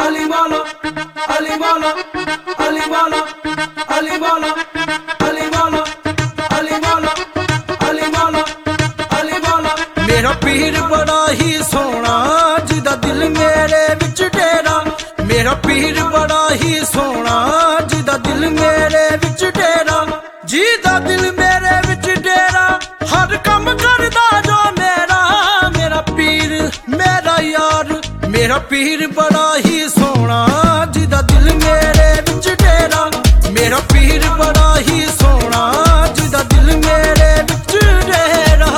अली वाला अली वाला अली वाला अली वाला अली वाला अली वाला अली वाला अली वाला मेरा पीर बड़ा ही सोना जिदा दिल मेरे विच डेरा मेरा पीर बड़ा ही सोना जिदा दिल मेरे विच डेरा जिदा दिल मेरे विच डेरा हर कम करदा जो मेरा मेरा पीर मेरा यार मेरा पीर बड़ा ही सोना जिदा दिल मेरे विच डेरा मेरा पीर बड़ा ही सोना जिदा दिल मेरे विच डेरा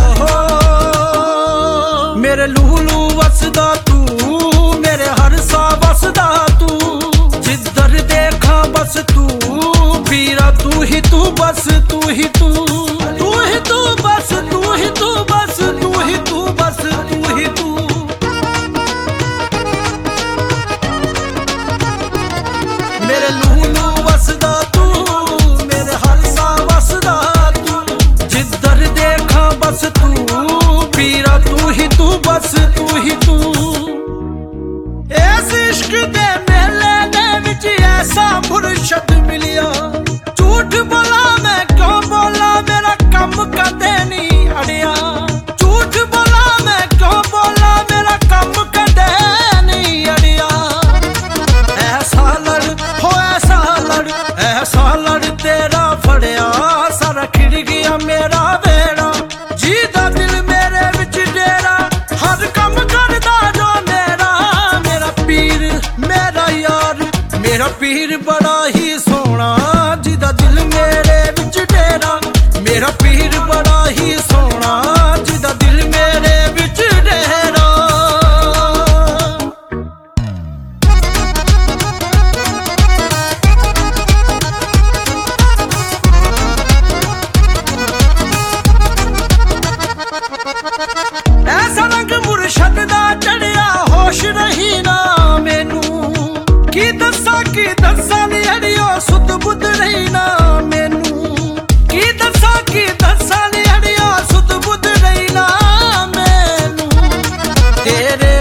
मेरे लूलू वसदा तू मेरे हर सा वसदा तू जिधर देखा बस तू पीरा तू ही तू बस तू ही तू तू ही तू बस तू ही तू बस तू ही तू बस तू ही तू मेरे लूलू वसदा तू मेरे हर सा वसदा तू जिधर देखा बस तू पीरा तू ही तू बस तू ही तू इस इश्क दे मेले दे विच ऐसा मुर्शद मिलिया झूठ बोला मैं क्यों बोला मेरा कम कदे नहीं अड़िया झूठ बोला मैं क्यों बोला मेरा कम कदे नहीं अड़िया ऐसा लड़ तेरा फड़िया सारा खिड़ गया मेरा बेड़ा जीदा दिल मेरे विच डेरा हर कम करदा जो मेरा मेरा पीर मेरा यार मेरा पीर बड़ा ही सोना जिदा दिल मेरे विच डेरा मेरा पीर बड़ा ही सोना जिदा दिल मेरे विच डेरा ऐसा रंग मुर्शद दा चढ़िया होश रही ना मैनू की दसा नी अड़ियो सुध बुध रही ना मैनू की दसा नी अड़ियो सुध बुध रही ना मैनू तेरे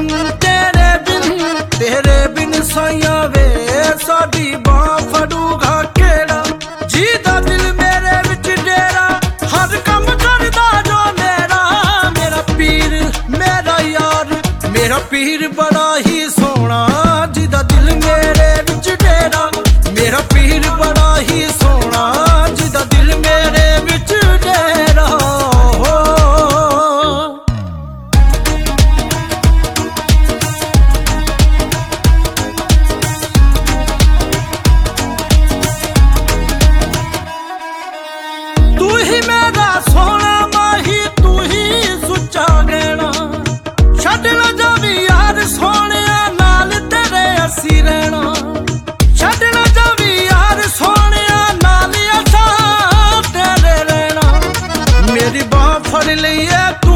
बिन साइया वे साडी बां फड़ूगा केड़ा जीदा दिल मेरे विच डेरा हर कम करदा जो मेरा मेरा पीर मेरा यार मेरा पीर बड़ा ही सोना जिदा दिल मेरे विच डेरा मेरा पीर बड़ा ही सोना जिदा दिल मेरे विच डेरा तू ही मेरा सोना माही तू ही सुच्चा गहना छड्ड ना जावी यार सोहणिया नाल तेरे असी रहना छड्ड ना जावी यार सोहणिया नाल असां तेरे रहना मेरी बांह फड़ लईए तू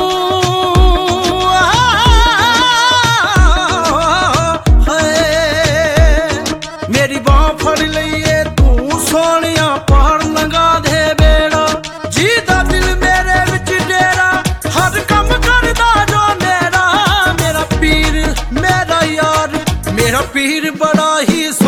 मेरी बांह फड़ लईए तू सोहणिया पहाड़ लंघा दे बेड़ा जीदा दिल मेरे विच डेरा हर कम करदा जो मेरा मेरा पीर मेरा यार मेरा पीर बड़ा ही